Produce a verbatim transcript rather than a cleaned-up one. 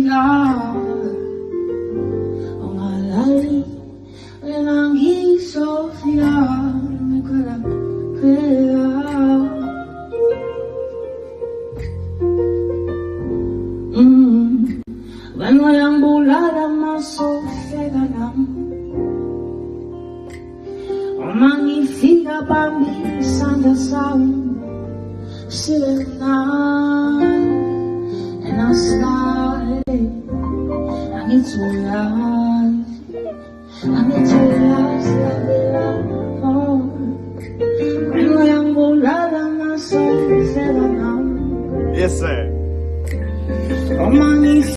ongalali enangisofia mikala pea mm wano yambulala masofega nam magnifica bambi santa sound still night and I sky I need to rise I need to